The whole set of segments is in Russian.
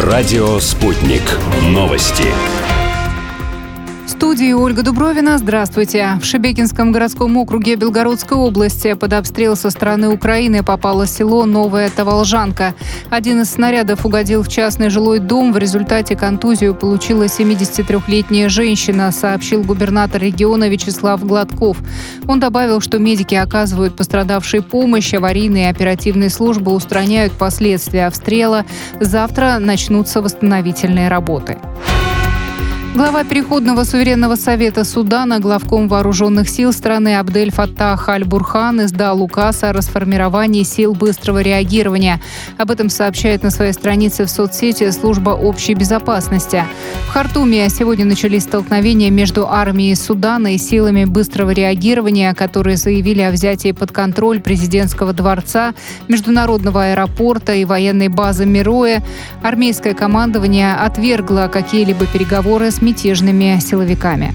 Радио «Спутник». Новости. В студии Ольга Дубровина. Здравствуйте. В Шебекинском городском округе Белгородской области под обстрел со стороны Украины попало село Новая Таволжанка. Один из снарядов угодил в частный жилой дом. В результате контузию получила 73-летняя женщина, сообщил губернатор региона Вячеслав Гладков. Он добавил, что медики оказывают пострадавшей помощь, аварийные и оперативные службы устраняют последствия обстрела. Завтра начнутся восстановительные работы. Глава Переходного суверенного совета Судана, главком вооруженных сил страны Абдель Фаттах Аль-Бурхан издал указ о расформировании сил быстрого реагирования. Об этом сообщает на своей странице в соцсети служба общей безопасности. В Хартуме сегодня начались столкновения между армией Судана и силами быстрого реагирования, которые заявили о взятии под контроль президентского дворца, международного аэропорта и военной базы Мероэ. Армейское командование отвергло какие-либо переговоры с мятежными силовиками.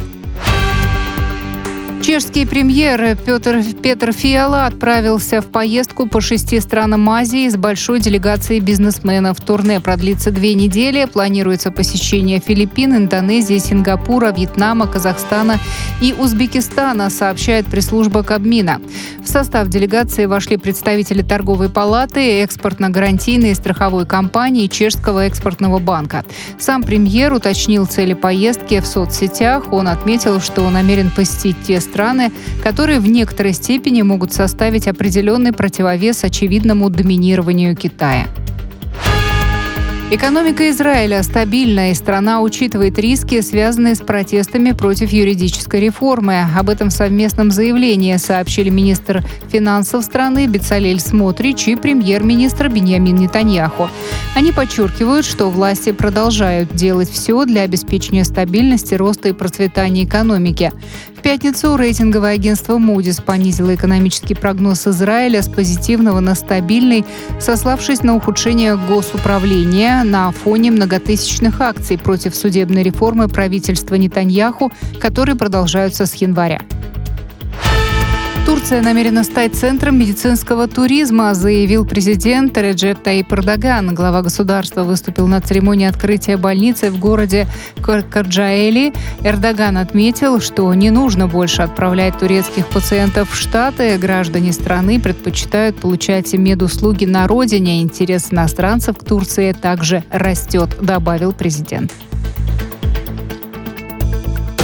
Чешский премьер Петр Фиала отправился в поездку по 6 странам Азии с большой делегацией бизнесменов. Турне продлится 2 недели. Планируется посещение Филиппин, Индонезии, Сингапура, Вьетнама, Казахстана и Узбекистана, сообщает пресс-служба Кабмина. В состав делегации вошли представители торговой палаты, экспортно-гарантийной страховой компании, Чешского экспортного банка. Сам премьер уточнил цели поездки в соцсетях. Он отметил, что намерен посетить те страны, которые в некоторой степени могут составить определенный противовес очевидному доминированию Китая. Экономика Израиля стабильна, и страна учитывает риски, связанные с протестами против юридической реформы. Об этом в совместном заявлении сообщили министр финансов страны Бецалель Смотрич и премьер-министр Биньямин Нетаньяху. Они подчеркивают, что власти продолжают делать все для обеспечения стабильности, роста и процветания экономики. В пятницу рейтинговое агентство Moody's понизило экономический прогноз Израиля с позитивного на стабильный, сославшись на ухудшение госуправления на фоне многотысячных акций против судебной реформы правительства Нетаньяху, которые продолжаются с января. Турция намерена стать центром медицинского туризма, заявил президент Реджеп Таyyip Эрдоган. Глава государства выступил на церемонии открытия больницы в городе Карджаэли. Эрдоган отметил, что не нужно больше отправлять турецких пациентов в Штаты. Граждане страны предпочитают получать медуслуги на родине. Интерес иностранцев к Турции также растет, добавил президент.